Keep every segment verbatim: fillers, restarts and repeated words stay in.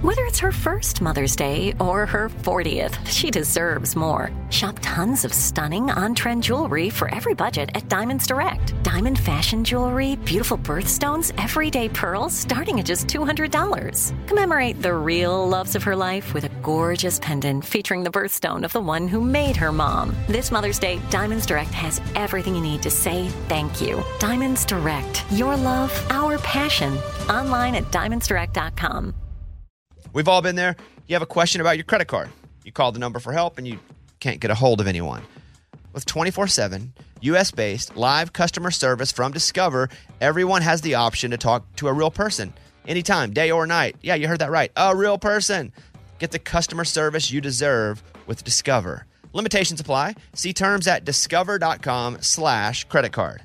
Whether it's her first Mother's Day or her fortieth, she deserves more. Shop tons of stunning on-trend jewelry for every budget at Diamonds Direct. Diamond fashion jewelry, beautiful birthstones, everyday pearls starting at just two hundred dollars. Commemorate the real loves of her life with a gorgeous pendant featuring the birthstone of the one who made her mom. This Mother's Day, Diamonds Direct has everything you need to say thank you. Diamonds Direct. Your love, our passion. Online at diamonds direct dot com. We've all been there. You have a question about your credit card. You call the number for help and you can't get a hold of anyone. With twenty-four seven, U S-based live customer service from Discover, everyone has the option to talk to a real person. Anytime, day or night. Yeah, you heard that right. A real person. Get the customer service you deserve with Discover. Limitations apply. See terms at discover.com slash credit card.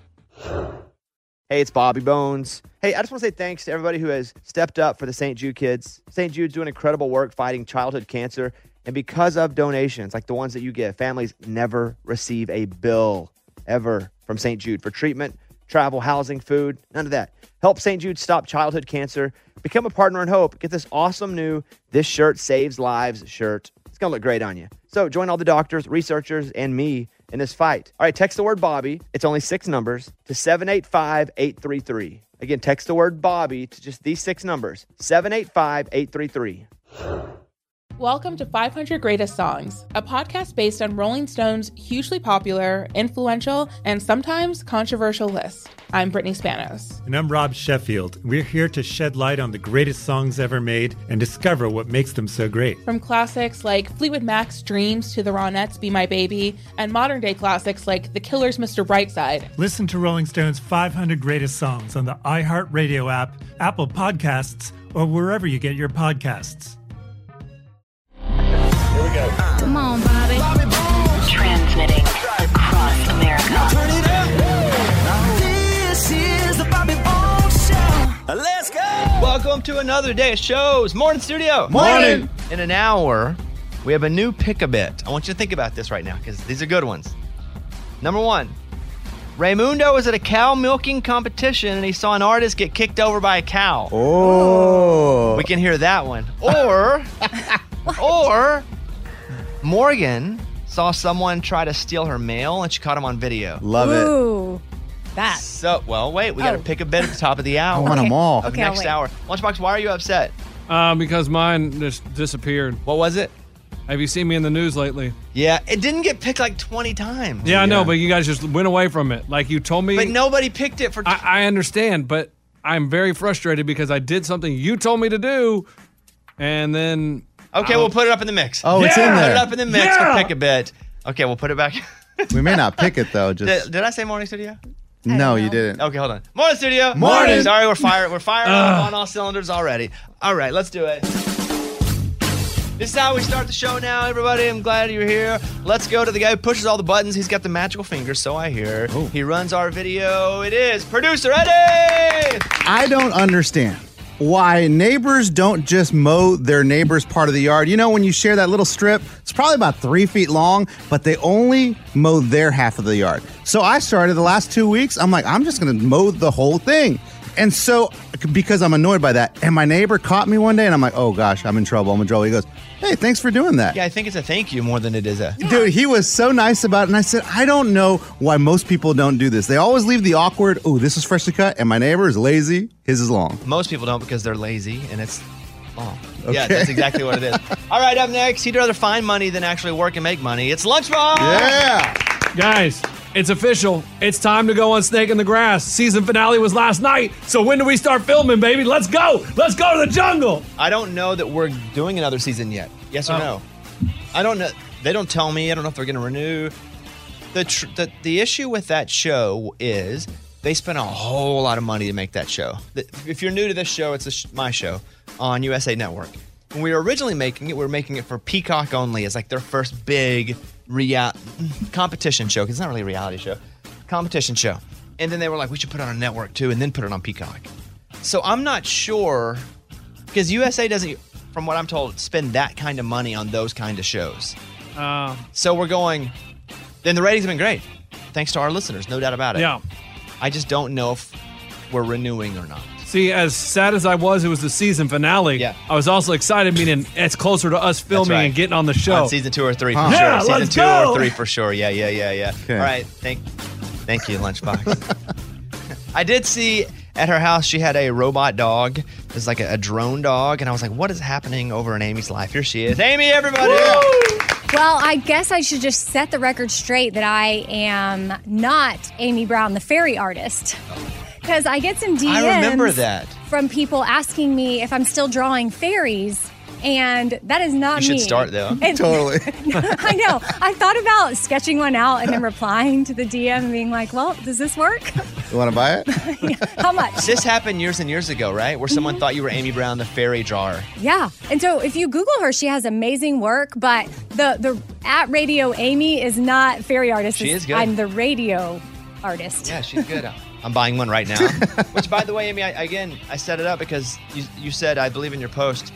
Hey, it's Bobby Bones. Hey, I just want to say thanks to everybody who has stepped up for the Saint Jude kids. Saint Jude's doing incredible work fighting childhood cancer. And because of donations like the ones that you give, families never receive a bill ever from Saint Jude for treatment, travel, housing, food, none of that. Help Saint Jude stop childhood cancer. Become a partner in hope. Get this awesome new This Shirt Saves Lives shirt. It's going to look great on you. So join all the doctors, researchers, and me in this fight. All right, text the word Bobby. It's only six numbers to seven eight five, eight three three. Again, text the word Bobby to just these six numbers, seven eight five, eight three three. Welcome to five hundred Greatest Songs, a podcast based on Rolling Stone's hugely popular, influential, and sometimes controversial list. I'm Brittany Spanos. And I'm Rob Sheffield. We're here to shed light on the greatest songs ever made and discover what makes them so great. From classics like Fleetwood Mac's Dreams to the Ronettes' Be My Baby, and modern-day classics like The Killer's Mister Brightside. Listen to Rolling Stone's five hundred Greatest Songs on the iHeartRadio app, Apple Podcasts, or wherever you get your podcasts. Here we go. Come on, Bobby. Bobby Bones. Transmitting across America. Now turn it up. This is the Bobby Bones Show. Let's go. Welcome to another day of shows. Morning, studio. Morning. In an hour, we have a new pick-a-bit. I want you to think about this right now because these are good ones. Number one, Raymundo was at a cow milking competition and he saw an artist get kicked over by a cow. Oh. We can hear that one. Or, or Morgan saw someone try to steal her mail and she caught him on video. Love Ooh, it. that. So, well, wait, we got to Oh. pick a bit at the top of the hour. I want them all. Of Okay, I'll next wait. hour. Lunchbox, why are you upset? Uh, because mine just disappeared. What was it? Have you seen me in the news lately? Yeah, it didn't get picked like twenty times. Yeah, I know, but you guys just went away from it. Like you told me. But nobody picked it for... T- I, I understand, but I'm very frustrated because I did something you told me to do, and then... okay, I'll- we'll put it up in the mix. Oh, it's in Put there. it up in the mix Yeah! for pick a bit. Okay, we'll put it back. We may not pick it, though. Just did, did I say morning studio? No, don't you know. didn't. Okay, hold on. Morning studio. Morning. Sorry, we're firing. We're firing up on all cylinders already. All right, let's do it. This is how we start the show now, everybody. I'm glad you're here. Let's go to the guy who pushes all the buttons. He's got the magical fingers, so I hear. Oh. He runs our video. It is producer Eddie. I don't understand why neighbors don't just mow their neighbor's part of the yard. You know, when you share that little strip, it's probably about three feet long, but they only mow their half of the yard. So I started the last two weeks. I'm like, I'm just going to mow the whole thing. And so, because I'm annoyed by that, and my neighbor caught me one day, and I'm like, oh gosh, I'm in trouble. I'm in trouble. He goes, hey, thanks for doing that. Yeah, I think it's a thank you more than it is a... Dude, he was so nice about it. And I said, I don't know why most people don't do this. They always leave the awkward, oh, this is freshly cut, and my neighbor is lazy, his is long. Most people don't because they're lazy and it's long. Okay. Yeah, that's exactly what it is. All right, up next, he'd rather find money than actually work and make money. It's Lunchbox! Yeah. Guys, it's official. It's time to go on Snake in the Grass. Season finale was last night, so when do we start filming, baby? Let's go. Let's go to the jungle. I don't know that we're doing another season yet. Yes or Oh. no? I don't know. They don't tell me. I don't know if they're going to renew. The, tr- the the issue with that show is they spent a whole lot of money to make that show. The- If you're new to this show, it's a sh- my show on U S A Network. When we were originally making it, we were making it for Peacock only as like their first big rea- competition show, because it's not really a reality show. Competition show. And then they were like, we should put it on a network too, and then put it on Peacock. So I'm not sure, because U S A doesn't, from what I'm told, spend that kind of money on those kind of shows. Uh, So we're going, then the ratings have been great. Thanks to our listeners, no doubt about it. yeah. I just don't know if we're renewing or not. See, as sad as I was, it was the season finale. Yeah. I was also excited, meaning it's closer to us filming right. and getting on the show. On season two or three for Huh. sure. Yeah, season let's two go. or three for sure. Yeah, yeah, yeah, yeah. Okay. All right. Thank, thank you, Lunchbox. I did see at her house she had a robot dog. It was like a, a drone dog, and I was like, "What is happening over in Amy's life?" Here she is, Amy. Everybody. Well, I guess I should just set the record straight that I am not Amy Brown, the fairy artist. Because I get some D Ms I remember that. from people asking me if I'm still drawing fairies, and that is not You me. should start, though. And- Totally. I know. I thought about sketching one out and then replying to the D M and being like, well, does this work? You want to buy it? How much? This happened years and years ago, right? Where someone thought you were Amy Brown, the fairy drawer. Yeah. And so if you Google her, she has amazing work, but the, the at Radio Amy is not fairy artist. She is good. I'm the radio artist. Yeah, she's good. I'm buying one right now. Which, by the way, Amy, I, again, I set it up because you, you said, I believe in your post,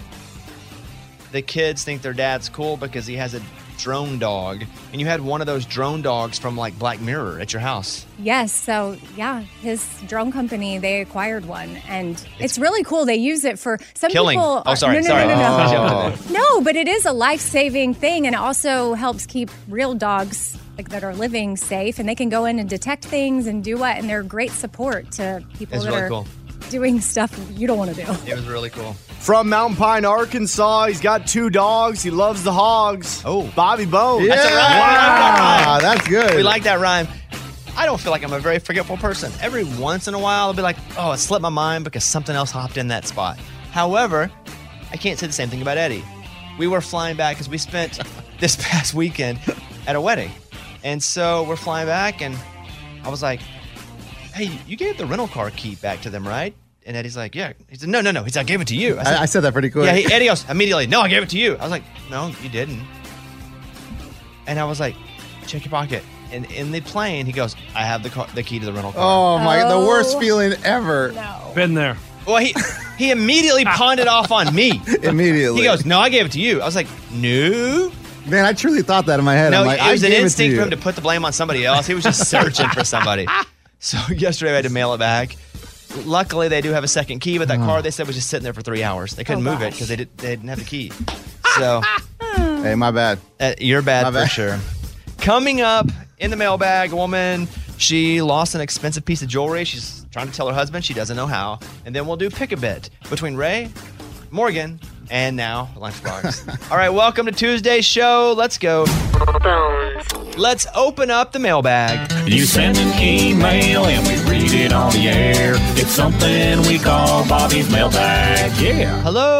the kids think their dad's cool because he has a drone dog. And you had one of those drone dogs from like Black Mirror at your house. Yes. So, yeah, his drone company, they acquired one. And it's, really cool. They use it for some Killing. people. Oh, sorry, No, no, sorry. no, no, no. Oh. No, but it is a life-saving thing, and it also helps keep real dogs like that are living safe, and they can go in and detect things and do what, and they're great support to people It's that really are cool. doing stuff you don't want to do. It was really cool. From Mountain Pine, Arkansas, he's got two dogs. He loves the hogs. Oh. Bobby Bones. That's a rhyme. I like that Wow, rhyme. that's good. We like that rhyme. I don't feel like I'm a very forgetful person. Every once in a while, I'll be like, oh, it slipped my mind because something else hopped in that spot. However, I can't say the same thing about Eddie. We were flying back because we spent this past weekend at a wedding. And so we're flying back, and I was like, hey, you gave the rental car key back to them, right? And Eddie's like, yeah. He said, no, no, no. He said, I gave it to you. I said, I, I said that pretty quick. yeah, he, Eddie goes immediately, no, I gave it to you. I was like, no, you didn't. And I was like, check your pocket. And in the plane, he goes, I have the car, the key to the rental car. Oh my! The worst Oh. feeling ever. No. Been there. Well, he he immediately pawned it off on me. Immediately. He goes, no, I gave it to you. I was like, no. Man, I truly thought that in my head. No, I'm like, it was I an gave instinct it to for you. him to put the blame on somebody else. He was just searching for somebody. So yesterday I had to mail it back. Luckily, they do have a second key, but that Uh-huh. car they said was just sitting there for three hours. They couldn't Oh, move it gosh. because they, did, they didn't have the key. So Hey, my bad. uh, you're bad My for bad. sure. Coming up in the mailbag, a woman, she lost an expensive piece of jewelry. She's trying to tell her husband she doesn't know how. And then we'll do Pick a Bit between Ray, Morgan, and now Lunchbox. All right, welcome to Tuesday's show. Let's go. Let's open up the mailbag. You send an email and we read it on the air. It's something we call Bobby's mailbag. Yeah.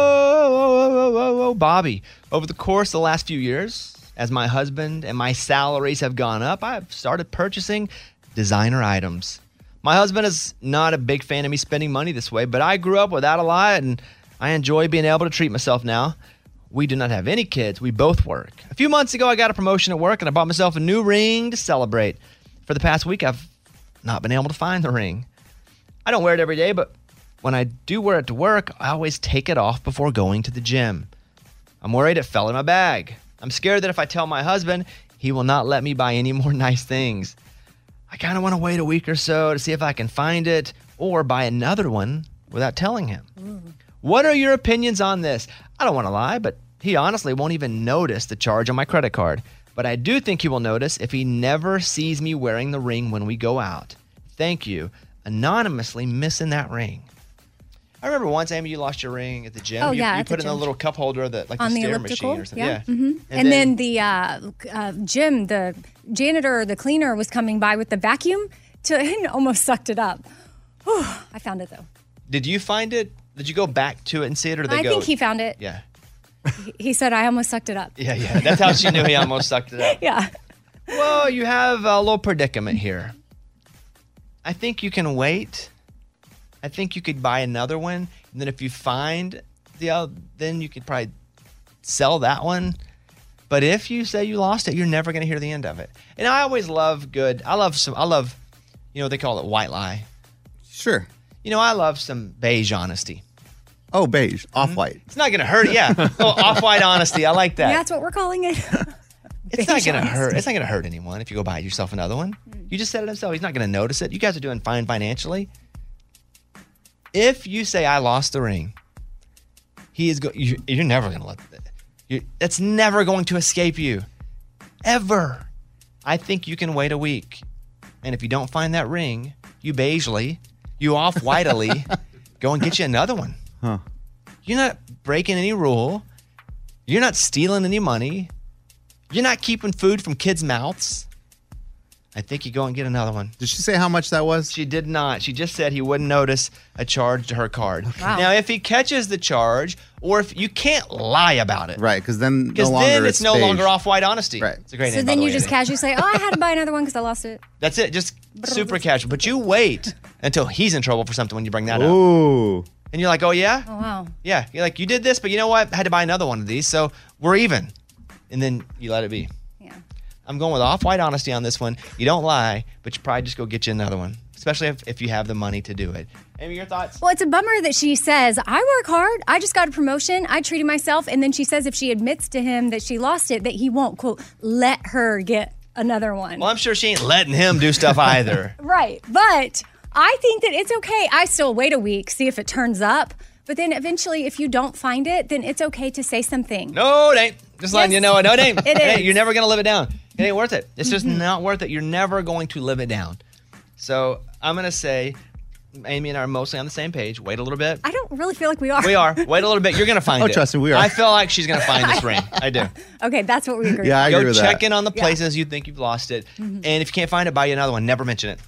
Hello, Bobby. Over the course of the last few years, as my husband and my salaries have gone up, I've started purchasing designer items. My husband is not a big fan of me spending money this way, but I grew up without a lot, and I enjoy being able to treat myself now. We do not have any kids. We both work. A few months ago, I got a promotion at work, and I bought myself a new ring to celebrate. For the past week, I've not been able to find the ring. I don't wear it every day, but when I do wear it to work, I always take it off before going to the gym. I'm worried it fell in my bag. I'm scared that if I tell my husband, he will not let me buy any more nice things. I kind of want to wait a week or so to see if I can find it or buy another one without telling him. What are your opinions on this? I don't want to lie, but he honestly won't even notice the charge on my credit card. But I do think he will notice if he never sees me wearing the ring when we go out. Thank you. Anonymously missing that ring. I remember once, Amy, you lost your ring at the gym. Oh, you, yeah, You at put the it in a gym. little cup holder, that like On the the stair elliptical, machine or something. yeah. Yeah. hmm And, then, the uh, uh, gym, the janitor or the cleaner was coming by with the vacuum to and almost sucked it up. Whew, I found it though. Did you find it? Did you go back to it and see it, or did they I go? think he found it. Yeah. He- He said I almost sucked it up. Yeah, yeah. That's how she knew he almost sucked it up. Yeah. Well, you have a little predicament here. I think you can wait. I think you could buy another one, and then if you find the other, then you could probably sell that one. But if you say you lost it, you're never going to hear the end of it. And I always love good. I love some. I love, you know, they call it white lie. Sure. You know, I love some beige honesty. Oh, beige, off-white. It's not going to hurt. Yeah. Oh, off-white honesty. I like that. Yeah, that's what we're calling it. It's not Beige gonna honesty. hurt. It's not gonna hurt anyone if you go buy yourself another one. You just said it himself. He's not gonna notice it. You guys are doing fine financially. If you say I lost the ring, he is go- you, you're never going to let that. You, that's never going to escape you. Ever. I think you can wait a week. And if you don't find that ring, you beigely, you off-whitely, go and get you another one. Huh. You're not breaking any rule. You're not stealing any money. You're not keeping food from kids' mouths. I think you go and get another one. Did she say how much that was? She did not. She just said he wouldn't notice a charge to her card. Wow. Now, if he catches the charge, or if you can't lie about it. Right, because then Because no longer then it's no staged. longer off-white honesty. Right. It's a great So name, by then the you way, just Eddie. casually say, oh, I had to buy another one because I lost it. That's it. Just super casual. But you wait until he's in trouble for something when you bring that up. Ooh. And you're like, oh, yeah? Oh, wow. Yeah. You're like, you did this, but you know what? I had to buy another one of these, so we're even. And then you let it be. Yeah. I'm going with off-white honesty on this one. You don't lie, but you probably just go get you another one, especially if, if you have the money to do it. Amy, your thoughts? Well, it's a bummer that she says, I work hard. I just got a promotion. I treated myself. And then she says if she admits to him that she lost it, that he won't, quote, let her get another one. Well, I'm sure she ain't letting him do stuff either. Right. But I think that it's okay. I still wait a week, see if it turns up. But then eventually, if you don't find it, then it's okay to say something. No, it ain't. Just letting Yes. you know, no, it ain't. It ain't. is. You're never going to live it down. It ain't worth it. It's just not worth it. You're never going to live it down. So I'm going to say, Amy and I are mostly on the same page. Wait a little bit. I don't really feel like we are. We are. Wait a little bit. You're going to find Oh, it. trust me, we are. I feel like she's going to find this ring. I do. Okay, that's what we agree Yeah, I on. agree Go with check that. in on the Yeah. places you think you've lost it. And if you can't find it, buy you another one. Never mention it.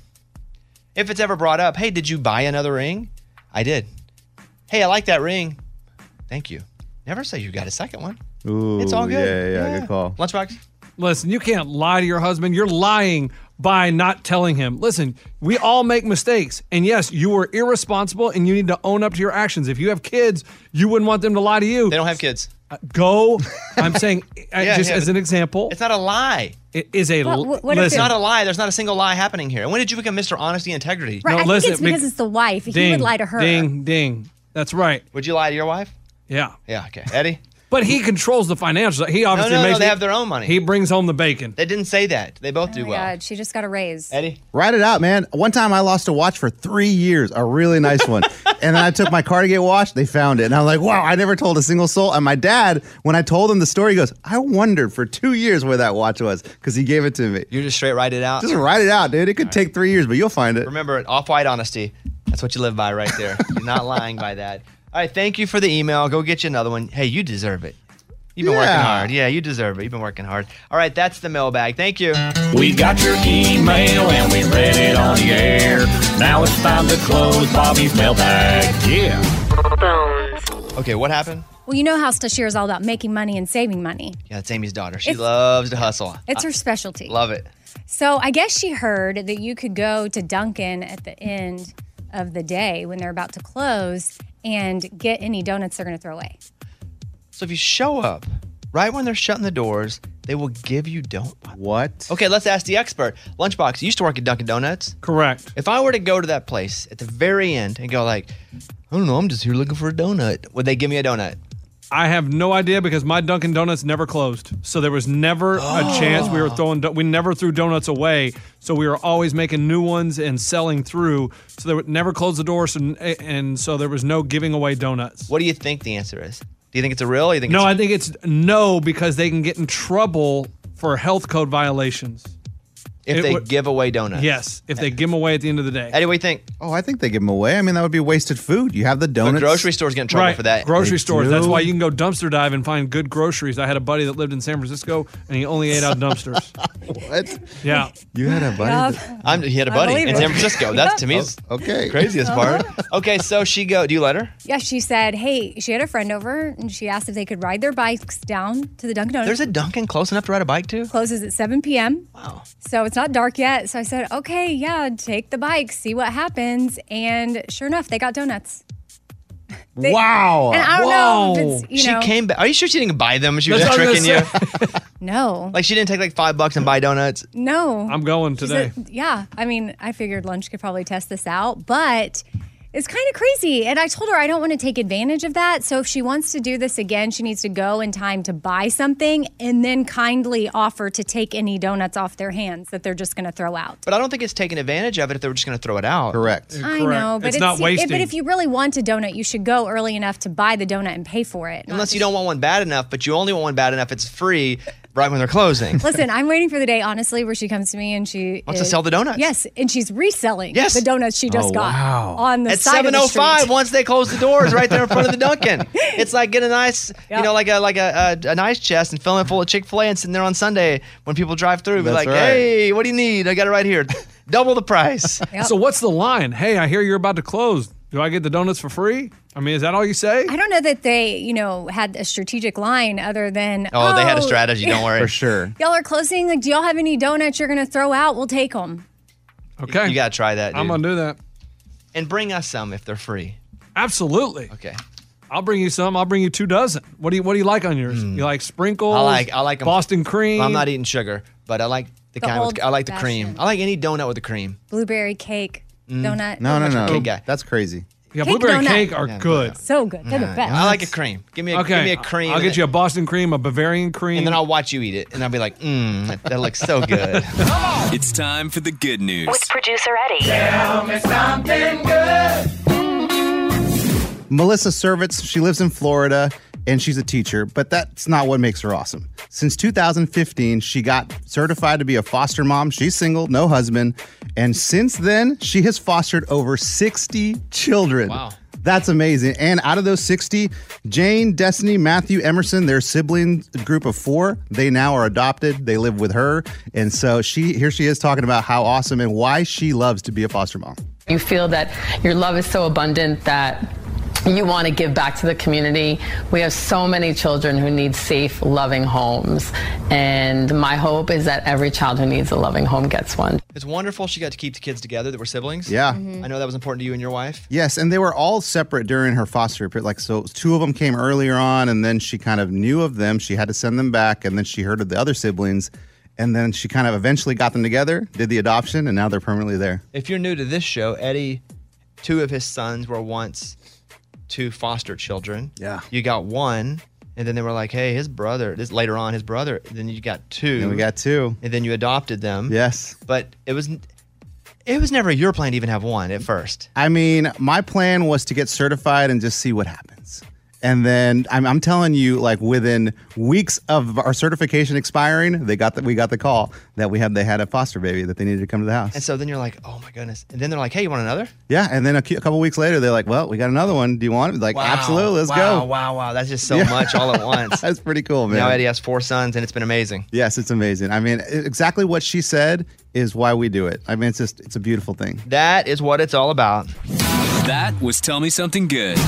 If it's ever brought up, hey, did you buy another ring? I did. Hey, I like that ring. Thank you. Never say you got a second one. Ooh, It's all good. Yeah, yeah, good call. Lunchbox? Listen, you can't lie to your husband. You're lying by not telling him. Listen, we all make mistakes. And yes, you were irresponsible and you need to own up to your actions. If you have kids, you wouldn't want them to lie to you. They don't have kids. Uh, go. I'm saying, uh, Yeah, just yeah, as but an example, It's not a lie. it is a. What- l- what- what if It's listen, not a lie. There's not a single lie happening here. And when did you become Mister Honesty and Integrity? Right, No, I think listen, it's because be- it's the wife. He ding, would lie to her. Ding, ding. That's right. Would you lie to your wife? Yeah. Yeah, okay. Eddie? But he controls the financials. He obviously no, no, makes they it- have their own money. He brings home the bacon. They didn't say that. They both Oh do my well. God, she just got a raise. Eddie? Write it out, man. One time I lost a watch for three years, a really nice one. And then I took my car to get washed. They found it. And I'm like, wow, I never told a single soul. And my dad, when I told him the story, he goes, I wondered for two years where that watch was because he gave it to me. You just straight write it out? Just write it out, dude. It could take three years, but you'll find it. Remember, off-white honesty. That's what you live by right there. You're not lying by that. All right, thank you for the email. Go get you another one. Hey, you deserve it. You've been working Yeah. hard. Yeah, you deserve it. You've been working hard. All right, that's the mailbag. Thank you. We got your email and we read it on the air. Now it's time to close Bobby's mailbag. Yeah. Okay, what happened? Well, you know how Stashir is all about making money and saving money. Yeah, it's Amy's daughter. She It's- loves to hustle. It's her specialty. Love it. So I guess she heard that you could go to Dunkin' at the end of the day when they're about to close and get any donuts they're going to throw away. So if you show up right when they're shutting the doors, they will give you donuts. What? Okay, let's ask the expert. Lunchbox, you used to work at Dunkin' Donuts. Correct. If I were to go to that place at the very end and go like, I don't know, I'm just here looking for a donut, would they give me a donut? I have no idea because my Dunkin' Donuts never closed. So there was never a chance we were throwing, do- we never threw donuts away. So we were always making new ones and selling through. So they would never close the doors. And, and so there was no giving away donuts. What do you think the answer is? Do you think it's a real? Or you think No, it's I think it's no because they can get in trouble for health code violations. if it they would- give away donuts? Yes, if they give them away at the end of the day. Eddie, what do you think? Oh, I think they give them away. I mean, that would be wasted food. You have the The donuts. grocery stores get in trouble Right, for that. grocery They stores. That's do. why you can go dumpster dive and find good groceries. I had a buddy that lived in San Francisco and he only ate out dumpsters. What? Yeah. You had a buddy? Yup. that- I'm, he had a I buddy believe in it. San Francisco. That's to me is Okay. craziest part. Okay, so she go. Do you let her? Yeah, she said, hey, she had a friend over and she asked if they could ride their bikes down to the Dunkin' Donuts. There's a Dunkin' close enough to ride a bike to? Closes at seven p.m. Wow. So it's not dark yet. So I said, okay, yeah, take the bike, see what happens. And sure enough, they got donuts. They- Wow. And I don't know if it's, you she know. came back. Are you sure she didn't buy them? She was That's just what I was tricking you. No. Like she didn't take like five bucks and buy donuts. No. I'm going She today. said- yeah. I mean, I figured lunch could probably test this out, but It's kind of crazy. And I told her I don't want to take advantage of that. So if she wants to do this again, she needs to go in time to buy something and then kindly offer to take any donuts off their hands that they're just going to throw out. But I don't think it's taking advantage of it if they were just going to throw it out. Correct. I know, but It's not wasting. But if you really want a donut, you should go early enough to buy the donut and pay for it. Unless you don't want one bad enough, but you only want one bad enough, it's free right when they're closing. Listen, I'm waiting for the day, honestly, where she comes to me and she Wants is- to sell the donuts. Yes, and she's reselling Yes. the donuts she just Oh, got wow. on the At side seven of oh the street. five, once they close the doors, right there in front of the Dunkin'. It's like get a nice, Yep. you know, like a like a, a, a nice chest and fill it full of Chick-fil-A and sitting there on Sunday when people drive through. Be That's like, right. hey, what do you need? I got it right here. Double the price. Yep. So what's the line? Hey, I hear you're about to close. Do I get the donuts for free? I mean, is that all you say? I don't know that they, you know, had a strategic line other than, Oh, they had a strategy. Don't worry. For sure. y'all are closing. Like, do y'all have any donuts you're going to throw out? We'll take them. Okay. You got to try that, dude. I'm going to do that. And bring us some if they're free. Absolutely. Okay. I'll bring you some. I'll bring you two dozen. What do you What do you like on yours? You like sprinkles? I like I like 'em- Boston cream. Well, I'm not eating sugar, but I like the, The kind with, old I like the cream. fashioned. I like any donut with the cream. Blueberry cake donut. No, no, no. Cake guy. That's crazy. Yeah, Cake blueberry donut. cake are Yeah, good. So good. They're the best. I like a cream. Give me a, Okay. give me a cream. I'll and get you a then- Boston cream, a Bavarian cream. And then I'll watch you eat it, and I'll be like, mmm, that, that looks so good. It's time for the good news. With producer Eddie. Melissa Servitz, she lives in Florida and she's a teacher, but that's not what makes her awesome. Since two thousand fifteen, she got certified to be a foster mom. She's single, no husband. And since then, she has fostered over sixty children. Wow. That's amazing. And out of those sixty, Jane, Destiny, Matthew, Emerson, their sibling group of four, they now are adopted. They live with her. And so she here she is talking about how awesome and why she loves to be a foster mom. You feel that your love is so abundant that you want to give back to the community. We have so many children who need safe, loving homes. And my hope is that every child who needs a loving home gets one. It's wonderful she got to keep the kids together that were siblings. Yeah. I know that was important to you and your wife. Yes, and they were all separate during her foster period. Like, so two of them came earlier on, and then she kind of knew of them. She had to send them back, and then she heard of the other siblings, and then she kind of eventually got them together, did the adoption, and now they're permanently there. If you're new to this show, Eddie, two of his sons were once two foster children. Yeah. You got one, and then they were like, hey, his brother, this later on, his brother, then you got two. And we got two. And then you adopted them. Yes. But it was it was never your plan to even have one at first. I mean, my plan was to get certified and just see what happens. And then I'm, I'm telling you, like within weeks of our certification expiring, they got the, we got the call that we had they had a foster baby that they needed to come to the house. And so then you're like, oh my goodness. And then they're like, hey, you want another? Yeah, and then a, cu- a couple weeks later, they're like, well, we got another one. Do you want it? Like, Wow. absolutely, let's wow, go. Wow, wow, That's just so Yeah. much all at once. That's pretty cool, man. Now Eddie has four sons, and it's been amazing. Yes, it's amazing. I mean, exactly what she said is why we do it. I mean, it's just, it's a beautiful thing. That is what it's all about. That was Tell Me Something Good.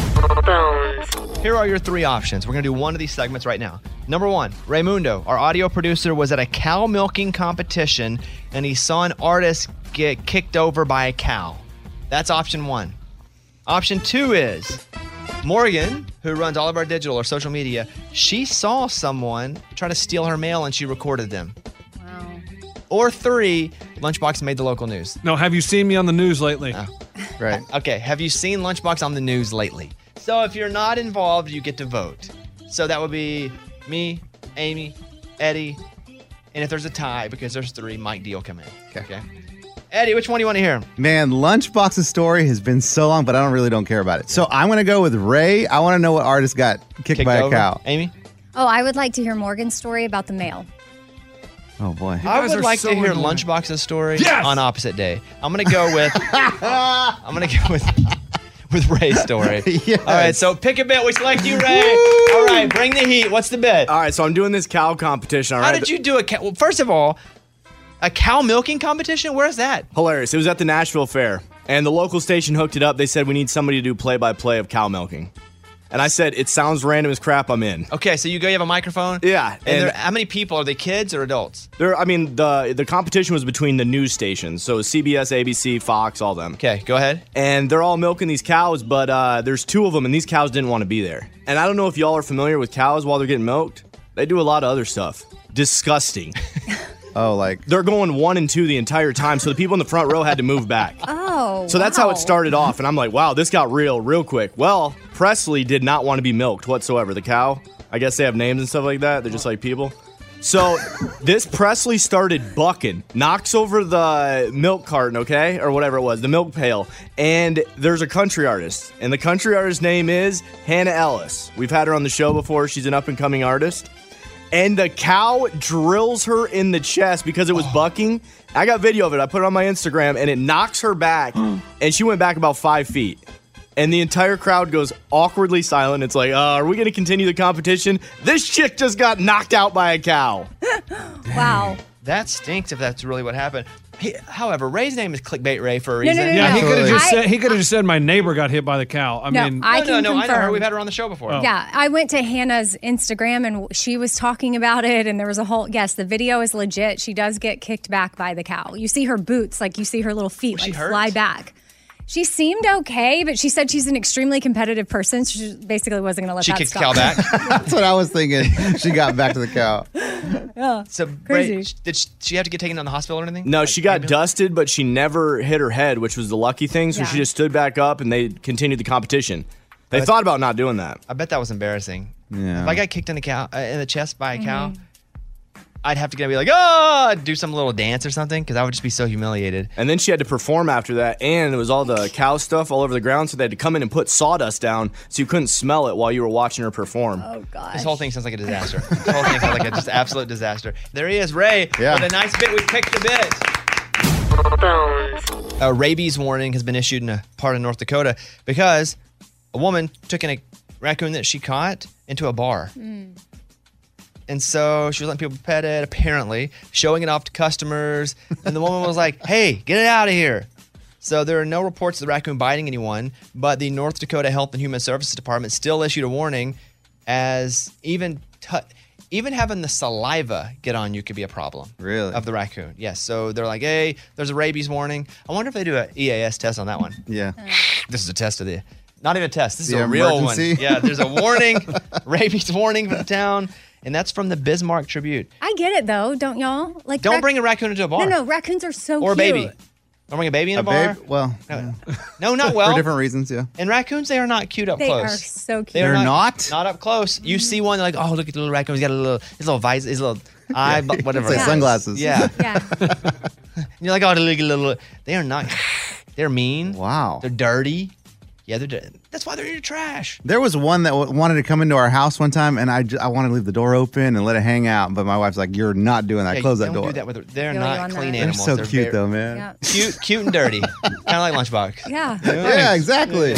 Here are your three options. We're going to do one of these segments right now. Number one, Raymundo, our audio producer, was at a cow milking competition and he saw an artist get kicked over by a cow. That's option one. Option two is Morgan, who runs all of our digital or social media, she saw someone try to steal her mail and she recorded them. Wow. Or three, Lunchbox made the local news. No, have you seen me on the news lately? Right. Okay, have you seen Lunchbox on the news lately? So if you're not involved, you get to vote. So that would be me, Amy, Eddie, and if there's a tie, because there's three, Mike D will come in. Okay. Okay. Eddie, which one do you want to hear? Man, Lunchbox's story has been so long, but I don't really don't care about it. So I'm going to go with Ray. I want to know what artist got kicked, Kicked by over? a cow. Amy? Oh, I would like to hear Morgan's story about the mail. Oh, boy. I guys would are like so to hear annoying. Lunchbox's story Yes! on opposite day. I'm going to go with I'm going to go with with Ray's story. Yes. All right, so pick a bet. We select you, Ray. All right, bring the heat. What's the bet? All right, so I'm doing this cow competition. All How right. did you do a cow? Well, first of all, a cow milking competition? Where's that? Hilarious. It was at the Nashville Fair, and the local station hooked it up. They said we need somebody to do play-by-play of cow milking, and I said it sounds random as crap. I'm in. Okay, so you go. You have a microphone. Yeah, And, and there, how many people are they? Kids or adults? there. I mean, the the competition was between the news stations, so C B S, A B C, Fox, all them. Okay, go ahead. And they're all milking these cows, but uh, there's two of them, and these cows didn't want to be there. And I don't know if y'all are familiar with cows while they're getting milked. They do a lot of other stuff. Disgusting. Oh, like, They're going one and two the entire time, so the people in the front row had to move back. Oh. So that's how wow. it started off, and I'm like, wow, this got real, real quick. Well, Presley did not want to be milked whatsoever. The cow, I guess they have names and stuff like that. They're just like people. So this Presley started bucking, knocks over the milk carton, okay, or whatever it was, the milk pail, and there's a country artist, and the country artist's name is Hannah Ellis. We've had her on the show before. She's an up-and-coming artist. And the cow drills her in the chest because it was bucking. I got video of it. I put it on my Instagram, and it knocks her back, and she went back about five feet. And the entire crowd goes awkwardly silent. It's like, uh, are we going to continue the competition? This chick just got knocked out by a cow. Wow. That stinks if that's really what happened. He, however, Ray's name is Clickbait Ray for a No, reason. no, no, Yeah, no. he could have just I- said he could have just said my neighbor got hit by the cow. I No, mean, I no, can no, no, I know her. confirm. We've had her on the show before. Oh. Yeah, I went to Hannah's Instagram and she was talking about it, and there was a whole. Yes, the video is legit. She does get kicked back by the cow. You see her boots, like you see her little feet, Was she like hurt? fly back. She seemed okay, but she said she's an extremely competitive person. So she basically wasn't going to let She that kicked the stop. cow back. That's what I was thinking. She got back to the cow. Yeah. So, Crazy. Ray, did she, she have to get taken to the hospital or anything? No, Like, she got ambulance? dusted, but she never hit her head, which was the lucky thing. So Yeah. she just stood back up, and they continued the competition. They thought about not doing that. I bet that was embarrassing. Yeah. If I got kicked in the cow uh, in the chest by a cow, Mm-hmm. I'd have to get be like, oh, do some little dance or something because I would just be so humiliated. And then she had to perform after that, and it was all the cow stuff all over the ground, so they had to come in and put sawdust down so you couldn't smell it while you were watching her perform. Oh gosh. This whole thing sounds like a disaster. This whole thing sounds like a just absolute disaster. There he is, Ray, Yeah. with a nice bit. We picked a bit. A rabies warning has been issued in a part of North Dakota because a woman took in a raccoon that she caught into a bar. And so she was letting people pet it, apparently, showing it off to customers. And the woman was like, hey, get it out of here. So there are no reports of the raccoon biting anyone, but the North Dakota Health and Human Services Department still issued a warning as even tu- even having the saliva get on you could be a problem. Really? Of the raccoon. Yes. So they're like, hey, there's a rabies warning. I wonder if they do an E A S test on that one. Yeah. This is a test of the, not even a test. This is The a real emergency? one. Yeah, there's a warning, rabies warning for the town, and that's from the Bismarck Tribune. I get it though, don't y'all? Like Don't rac- bring a raccoon into a bar. No, no, raccoons are so Or a cute. baby. Don't bring a baby in a, A bar. babe? Well, No, no, not well. for different reasons, yeah. And raccoons, they are not cute up They close. are so cute. They are They're not? Not up close. You see one, they're like, oh, look at the little raccoon. He's got a little, his little visor, his little eye, bu- whatever. It's like it is. sunglasses. Yeah. Yeah. And you're like, oh, look at little. They are not. They're mean. Wow. They're dirty. Yeah, they're. Di- That's why they're in your trash. There was one that w- wanted to come into our house one time, and I, j- I wanted to leave the door open and let it hang out. But my wife's like, "You're not doing that. Yeah, Close you that don't door." do that with. Her. They're Feel you not on clean that. They're animals. so They're cute, very- though, man. Yeah. Cute, cute and dirty. Kind of like Lunchbox. Yeah. Yeah, exactly.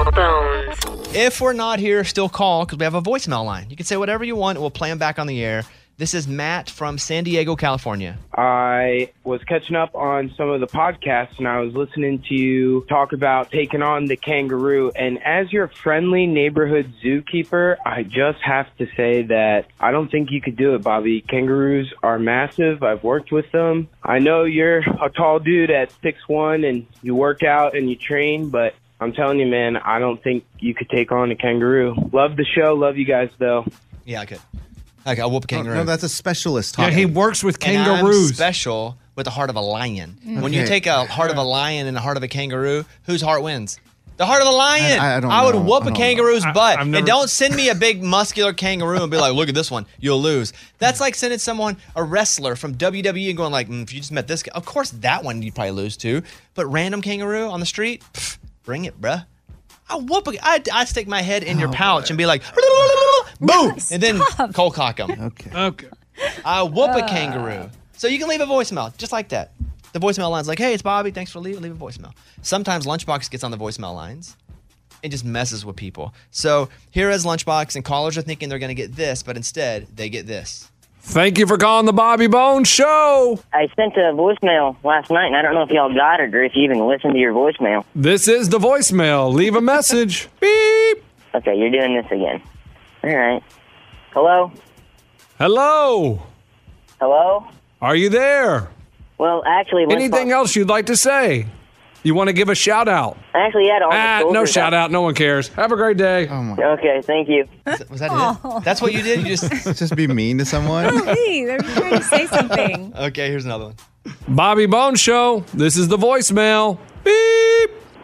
If we're not here, still call because we have a voicemail line. You can say whatever you want. We'll play them back on the air. This is Matt from San Diego, California. I was catching up on some of the podcasts, and I was listening to you talk about taking on the kangaroo. And as your friendly neighborhood zookeeper, I just have to say that I don't think you could do it, Bobby. Kangaroos are massive. I've worked with them. I know you're a tall dude at six one, and you work out and you train, but I'm telling you, man, I don't think you could take on a kangaroo. Love the show. Love you guys, though. Yeah, I could. Okay, I'll whoop a No, kangaroo. no, that's a specialist yeah, talking. he works with And I'm kangaroos. special with the heart of a lion. When you Okay. take a heart of a lion and a heart of a kangaroo, whose heart wins? The heart of the lion. I- I don't would know. whoop I a don't kangaroo's know. I- butt. I've never- And don't send me a big muscular kangaroo and be like, look at this one. You'll lose. That's like sending someone, a wrestler from W W E and going like, mm, if you just met this guy, of course that one you'd probably lose to. But random kangaroo on the street, pff, bring it, bruh. I'll whoop a, I'd, I'd stick my head in your pouch and be like, boom, and then Stop. cold cock them. Okay. Okay. I whoop a kangaroo. So you can leave a voicemail just like that. The voicemail line's like, hey, it's Bobby. Thanks for leaving. Leave a voicemail. Sometimes Lunchbox gets on the voicemail lines and just messes with people. So here is Lunchbox, and callers are thinking they're going to get this, but instead they get this. Thank you for calling the Bobby Bones Show. I sent a voicemail last night, and I don't know if y'all got it or if you even listened to your voicemail. This is the voicemail. Leave a message. Beep. Okay, you're doing this again. All right. Hello? Hello. Hello? Are you there? Well, actually... Lunchbox- Anything else you'd like to say? You want to give a shout out? I actually had all Ah, the no soldiers shout out. No one cares. Have a great day. Oh my. Okay, thank you. Was that it? That's what you did? You just. Just be mean to someone. Hey, they're just trying to say something. Okay, here's another one. Bobby Bones Show. This is the voicemail. Beep.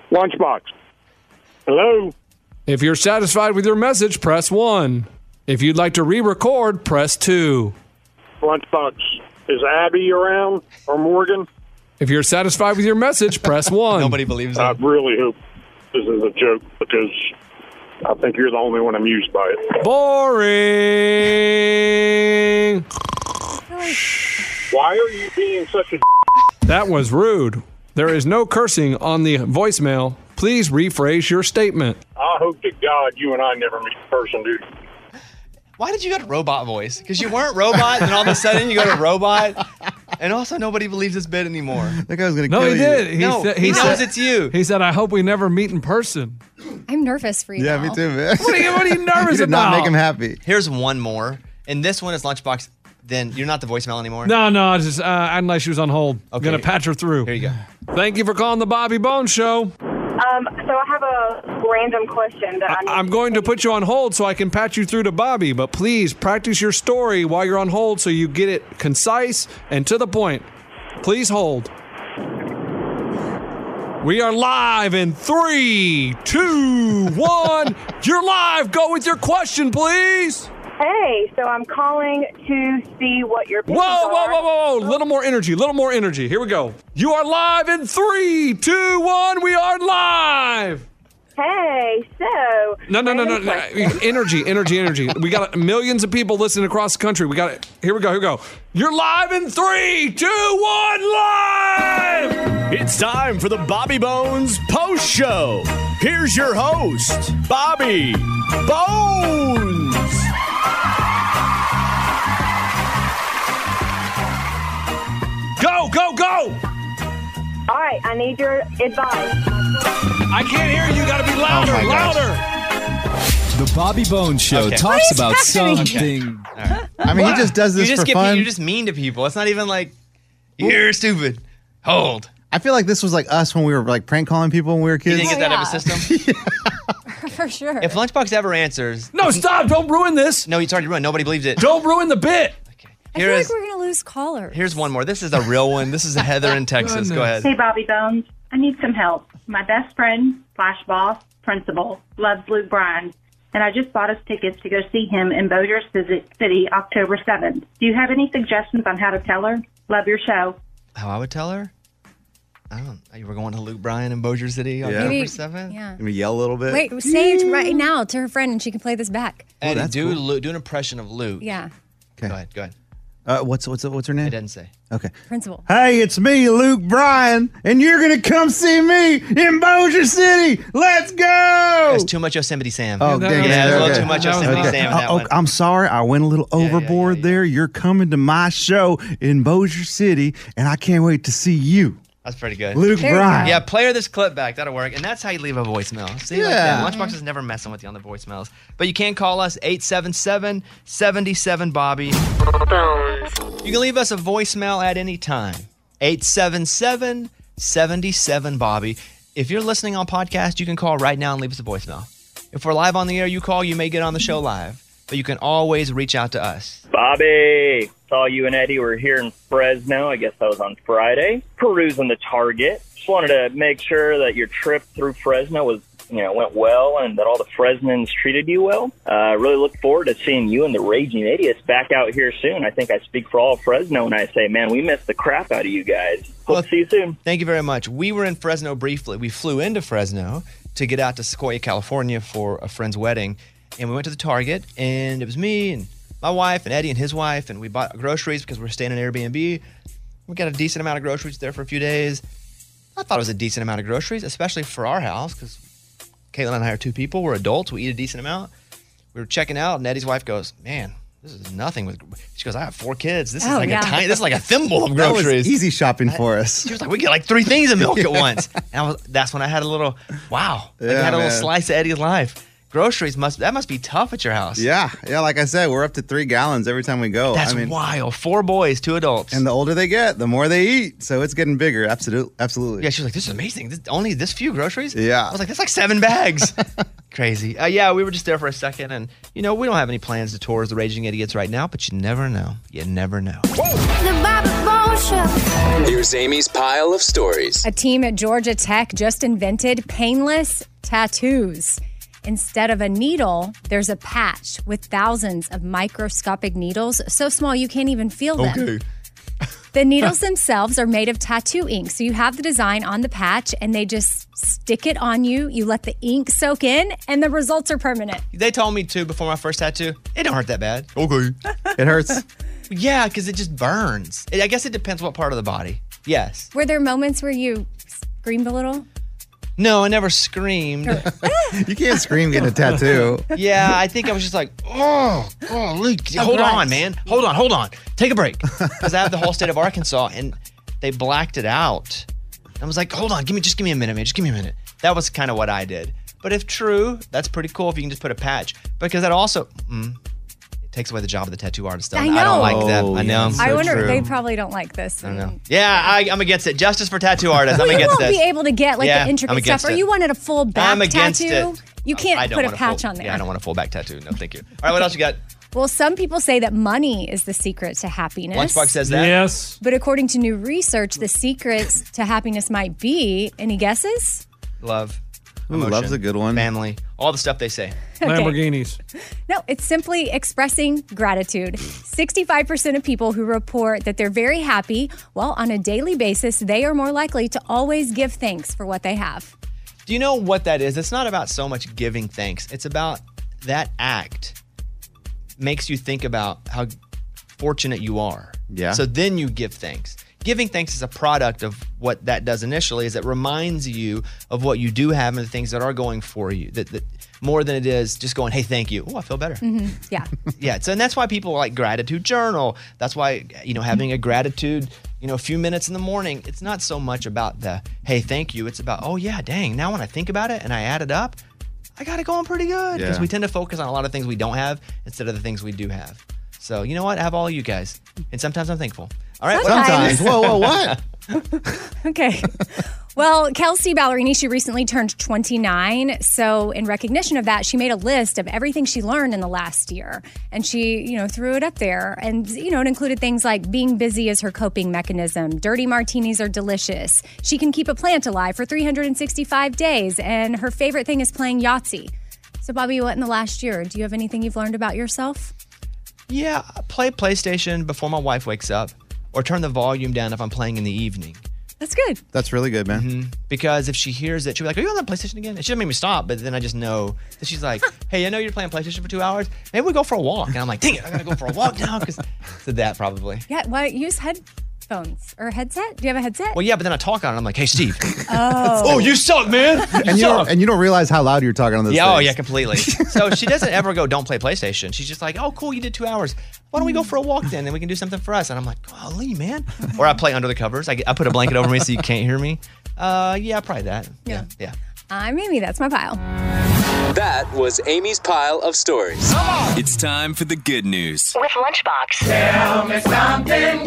Lunchbox. Hello? If you're satisfied with your message, press one. If you'd like to re-record, press two. Lunchbox. Is Abby around or Morgan? If you're satisfied with your message, press one. Nobody believes I that. really hope this is a joke because I think you're the only one amused by it. Boring. Why are you being such a... That was rude. There is no cursing on the voicemail. Please rephrase your statement. I hope to God you and I never meet in person, dude. Why did you go to robot voice? Because you weren't robot, and all of a sudden you go to robot. And also, nobody believes this bit anymore. That guy was going to No, kill he you. did. He, No, said, he knows said, it's you. He said, I hope we never meet in person. I'm nervous for you. Yeah, now. me too, man. What are you, what are you nervous You did about? not make him happy. Here's one more. And this one is Lunchbox. Then you're not the voicemail anymore? No, no, I just uh, acting like she was on hold. I'm Okay. going to patch her through. Here you go. Thank you for calling the Bobby Bones Show. Um, so I have a random question that I need I'm going to put you on hold so I can patch you through to Bobby, but please practice your story while you're on hold so you get it concise and to the point. Please hold. We are live in three, two, one. You're live. Go with your question, please. Hey, so I'm calling to see what your Whoa, whoa, whoa, whoa, whoa. Little more energy, little more energy. Here we go. You are live in three, two, one. We are live. Hey, so No, no, no, no, no. Energy, energy, energy. We got millions of people listening across the country. We got it. Here we go, here we go. You're live in three, two, one, live! It's time for the Bobby Bones Post Show. Here's your host, Bobby Bones. Go, go, go! All right, I need your advice. I can't hear you. You got to be louder, Oh my gosh. louder. The Bobby Bones Show Okay. talks about happening? something. I mean, he just does this you just for get, fun. You're just mean to people. It's not even like, you're stupid. Hold. I feel like this was like us when we were like prank calling people when we were You kids. didn't get that out of his system? For sure. If Lunchbox ever answers. No, stop. Don't ruin this. No, it's already ruined. Nobody believes it. Don't ruin the bit. I Here feel is- like we're going to lose callers. Here's one more. This is a real one. This is Heather in Texas. Go ahead. Hey, Bobby Bones. I need some help. My best friend, slash boss, principal, loves Luke Bryan, and I just bought us tickets to go see him in Bossier City October seventh. Do you have any suggestions on how to tell her? Love your show. How I would tell her? I don't know. You were going to Luke Bryan in Bossier City on Yeah. October Maybe- seventh? Yeah. Let me yell a little bit. Wait, say it right now to her friend and she can play this back. And that's do, cool. Luke, do an impression of Luke. Yeah. Okay. Go ahead. Go ahead. Uh, what's what's what's her name? It didn't say. Okay. Principal. Hey, it's me, Luke Bryan, and you're gonna come see me in Bossier City. Let's go! That's too much Yosemite Sam. Oh, that dang was- it. Yeah, there's a little Okay. too much That was Yosemite fine. Sam in that Oh, one. I'm sorry. I went a little yeah, overboard yeah, there. You're coming to my show in Bossier City, and I can't wait to see you, That's pretty good. Luke There you Bryan. Yeah, play her this clip back. That'll work. And that's how you leave a voicemail. See, like Yeah. that. Lunchbox is never messing with you on the voicemails. But you can call us eight seven seven, seven seven, Bobby. You can leave us a voicemail at any time. eight seven seven, seven seven, Bobby. If you're listening on podcast, you can call right now and leave us a voicemail. If we're live on the air, you call, you may get on the show live. But you can always reach out to us. Bobby, saw you and Eddie were here in Fresno. I guess that was on Friday. Perusing the Target. Just wanted to make sure that your trip through Fresno was, you know, went well and that all the Fresnans treated you well. Uh, really look forward to seeing you and the Raging Idiots back out here soon. I think I speak for all of Fresno when I say, man, we missed the crap out of you guys. Hope to see you soon. Thank you very much. We were in Fresno briefly. We flew into Fresno to get out to Sequoia, California for a friend's wedding. And we went to the Target, and it was me and my wife and Eddie and his wife, and we bought groceries because we're staying in Airbnb. We got a decent amount of groceries there for a few days. I thought it was a decent amount of groceries, especially for our house, because Caitlin and I are two people. We're adults. We eat a decent amount. We were checking out, and Eddie's wife goes, man, this is nothing. With She goes, I have four kids. This is Oh, like yeah. a tiny, this is like a thimble of That groceries. was easy shopping for us. She was like, we get like three things of milk at once. And I was, that's when I had a little, wow. Like I Yeah, had a little man. slice of Eddie's life. groceries must that must be tough at your house. Yeah, yeah. Like I said, we're up to three gallons every time we go. That's I mean, wild. Four boys, two adults. And the older they get, the more they eat. So it's getting bigger. Absolutely, absolutely. Yeah, she was like, "This is amazing. This, only this few groceries." Yeah. I was like, "That's like seven bags." Crazy. Uh, yeah, we were just there for a second, and you know, we don't have any plans to tour as the Raging Idiots right now, but you never know. You never know. Here's Amy's pile of stories. A team at Georgia Tech just invented painless tattoos. Instead of a needle, there's a patch with thousands of microscopic needles, so small you can't even feel them. Okay. The needles themselves are made of tattoo ink. So you have the design on the patch and they just stick it on you. You let the ink soak in and the results are permanent. They told me too before my first tattoo, it don't hurt that bad. Okay. It hurts. Yeah, because it just burns. I guess it depends what part of the body. Yes. Were there moments where you screamed a little? No, I never screamed. You can't scream getting a tattoo. Yeah, I think I was just like, oh, golly. Hold on, man. Hold on, hold on. Take a break. Because I have the whole state of Arkansas, and they blacked it out. I was like, hold on, give me, just give me a minute, man. Just give me a minute. That was kind of what I did. But if true, that's pretty cool if you can just put a patch. Because that also... Mm, takes away the job of the tattoo artist. Though. I know. I don't like that. Oh, I know. yeah, so I wonder true. if they probably don't like this. I don't know. Yeah, I, I'm against it. Justice for tattoo artists. I'm Well, you against won't this. be able to get like Yeah, the intricate I'm against stuff. Or it. you wanted a full back I'm against tattoo. it. You can't I don't put a want patch full, on there. Yeah, I don't want a full back tattoo. No, thank you. All right, what else you got? Well, some people say that money is the secret to happiness. Lunchbox says that. Yes. But according to new research, the secrets to happiness might be, any guesses? Love. Ooh, Emotion, love's a good one. Family. All the stuff they say. Lamborghinis. No, it's simply expressing gratitude. sixty-five percent of people who report that they're very happy, well, on a daily basis, they are more likely to always give thanks for what they have. Do you know what that is? It's not about so much giving thanks. It's about that act makes you think about how fortunate you are. Yeah. So then you give thanks. Giving thanks is a product of what that does initially is it reminds you of what you do have and the things that are going for you. That, that more than it is just going, hey, thank you. Oh, I feel better. Mm-hmm. Yeah. Yeah. So and that's why people like gratitude journal. That's why, you know, having a gratitude, you know, a few minutes in the morning, it's not so much about the, hey, thank you. It's about, oh, yeah, dang. Now when I think about it and I add it up, I got it going pretty good. Because Yeah. we tend to focus on a lot of things we don't have instead of the things we do have. So, you know what? I have all of you guys. And sometimes I'm thankful. All right. Sometimes. Whoa, whoa, what? Okay. Well, Kelsey Ballerini, she recently turned twenty-nine. So in recognition of that, she made a list of everything she learned in the last year. And she, you know, threw it up there. And, you know, it included things like being busy is her coping mechanism. Dirty martinis are delicious. She can keep a plant alive for three hundred sixty-five days. And her favorite thing is playing Yahtzee. So, Bobby, what in the last year? Do you have anything you've learned about yourself? Yeah, I play PlayStation before my wife wakes up or turn the volume down if I'm playing in the evening. That's good. That's really good, man. Mm-hmm. Because if she hears it, she'll be like, are you on the PlayStation again? And she doesn't make me stop, but then I just know that she's like, hey, I know you're playing PlayStation for two hours. Maybe we go for a walk. And I'm like, dang it, I got to go for a walk now. Because said that probably. Yeah, why use headphones or a headset? Do you have a headset? Well, yeah, but then I talk on it. I'm like, hey, Steve. Oh. Oh, you suck, man. You And you, suck. don't, and you don't realize how loud you're talking on this. Yeah, oh, things. yeah, completely. So she doesn't ever go, don't play PlayStation. She's just like, oh, cool, you did two hours. Why don't we go for a walk then? Then we can do something for us. And I'm like, golly, man. Or I play under the covers. I, get, I put a blanket over me so you can't hear me. Uh, yeah, probably that. Yeah, yeah. I'm Amy. That's my pile. That was Amy's pile of stories. It's time for the good news. With Lunchbox. Tell me something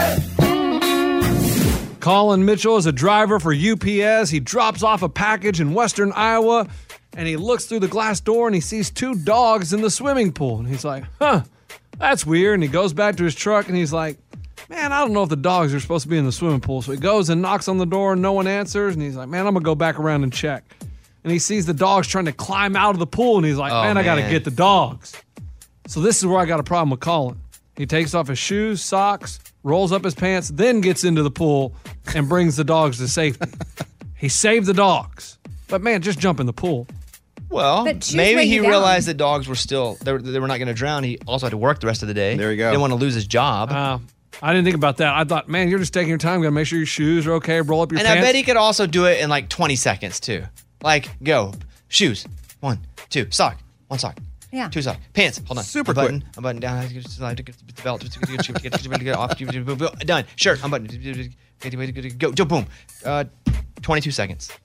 good. Colin Mitchell is a driver for U P S. He drops off a package in western Iowa, and he looks through the glass door and he sees two dogs in the swimming pool. And he's like, huh, that's weird. And he goes back to his truck and he's like, man, I don't know if the dogs are supposed to be in the swimming pool. So he goes and knocks on the door and no one answers. And he's like, man, I'm going to go back around and check. And he sees the dogs trying to climb out of the pool. And he's like, Oh, man, I got to man. get the dogs. So this is where I got a problem with Colin. He takes off his shoes, socks, rolls up his pants, then gets into the pool and brings the dogs to safety. He saved the dogs. But man, just jump in the pool. Well, But shoes maybe weigh he you down. realized that dogs were still, they were, they were not going to drown. He also had to work the rest of the day. There you go. Didn't want to lose his job. Uh, I didn't think about that. I thought, man, you're just taking your time. Got to make sure your shoes are okay. Roll up your and pants. I bet he could also do it in like twenty seconds too. Like, go. Shoes. One, two. Sock. One sock. Yeah. Two sock. Pants. Hold on. Super a button. A button down. Get the belt. Get off. Done. Shirt. Unbutton. Go. Go. Boom. Uh, twenty-two seconds.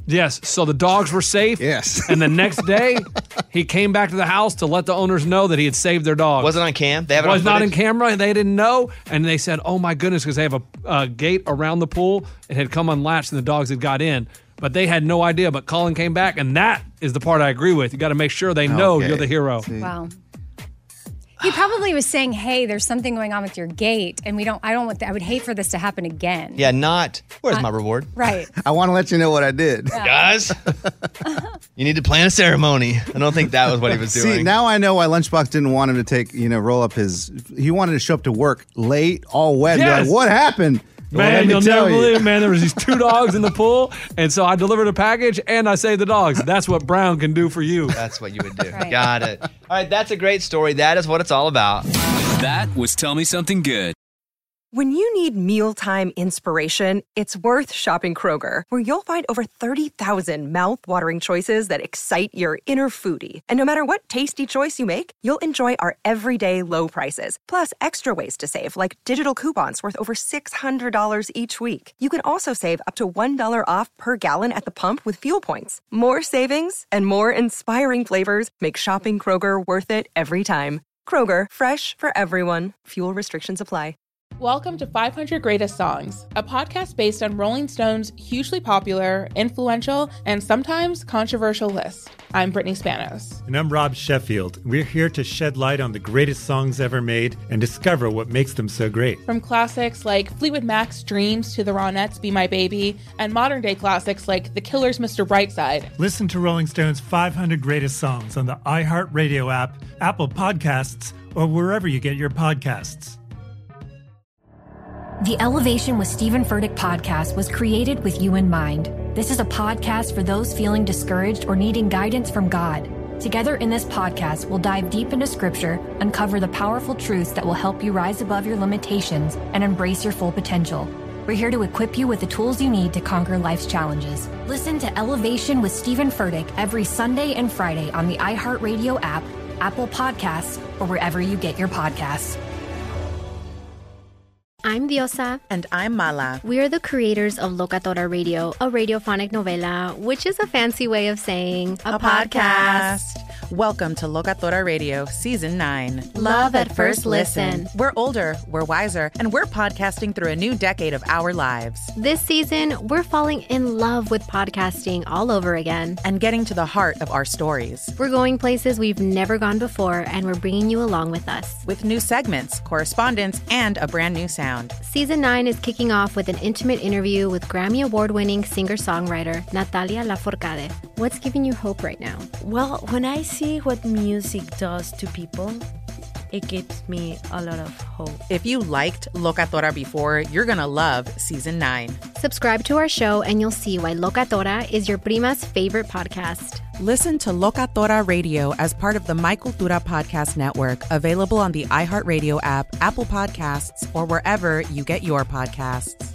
Yes. So the dogs were safe. Yes. And the next day, he came back to the house to let the owners know that he had saved their dog. Was it on cam? They have it was on not in footage? camera. They didn't know. And they said, oh my goodness, because they have a, a gate around the pool. It had come unlatched and the dogs had got in. But they had no idea. But Colin came back, and that is the part I agree with. You got to make sure they know Okay. you're the hero. Wow. He probably was saying, "Hey, there's something going on with your gate, and we don't. I don't want. That. I would hate for this to happen again." Yeah, not. Where's Uh, my reward? Right. I want to let you know what I did. Guys, you need to plan a ceremony. I don't think that was what he was doing. See, now I know why Lunchbox didn't want him to take, you know, roll up his. He wanted to show up to work late, all wet. and be Yes. like, what happened? Well, let Man, me you'll tell never you. believe, man. There was these two dogs in the pool, and so I delivered a package and I saved the dogs. That's what Brown can do for you. That's what you would do. Got it. All right, that's a great story. That is what it's all about. That was Tell Me Something Good. When you need mealtime inspiration, it's worth shopping Kroger, where you'll find over thirty thousand mouth-watering choices that excite your inner foodie. And no matter what tasty choice you make, you'll enjoy our everyday low prices, plus extra ways to save, like digital coupons worth over six hundred dollars each week. You can also save up to one dollar off per gallon at the pump with fuel points. More savings and more inspiring flavors make shopping Kroger worth it every time. Kroger, fresh for everyone. Fuel restrictions apply. Welcome to five hundred Greatest Songs, a podcast based on Rolling Stone's hugely popular, influential, and sometimes controversial list. I'm Brittany Spanos. And I'm Rob Sheffield. We're here to shed light on the greatest songs ever made and discover what makes them so great. From classics like Fleetwood Mac's Dreams to the Ronettes' Be My Baby, and modern-day classics like The Killer's Mister Brightside. Listen to Rolling Stone's five hundred Greatest Songs on the iHeartRadio app, Apple Podcasts, or wherever you get your podcasts. The Elevation with Stephen Furtick podcast was created with you in mind. This is a podcast for those feeling discouraged or needing guidance from God. Together in this podcast, we'll dive deep into scripture, uncover the powerful truths that will help you rise above your limitations and embrace your full potential. We're here to equip you with the tools you need to conquer life's challenges. Listen to Elevation with Stephen Furtick every Sunday and Friday on the iHeartRadio app, Apple Podcasts, or wherever you get your podcasts. I'm Diosa. And I'm Mala. We are the creators of Locatora Radio, a radiophonic novela, which is a fancy way of saying a, a podcast. podcast. Welcome to Locatora Radio, Season nine. Love at first listen. We're older, we're wiser, and we're podcasting through a new decade of our lives. This season, we're falling in love with podcasting all over again. And getting to the heart of our stories. We're going places we've never gone before, and we're bringing you along with us. With new segments, correspondence, and a brand new sound. Season nine is kicking off with an intimate interview with Grammy Award-winning singer-songwriter Natalia Lafourcade. What's giving you hope right now? Well, when I see what music does to people, it gives me a lot of hope. If you liked Locatora before, you're going to love Season nine. Subscribe to our show and you'll see why Locatora is your prima's favorite podcast. Listen to Locatora Radio as part of the My Cultura Podcast Network, available on the iHeartRadio app, Apple Podcasts, or wherever you get your podcasts.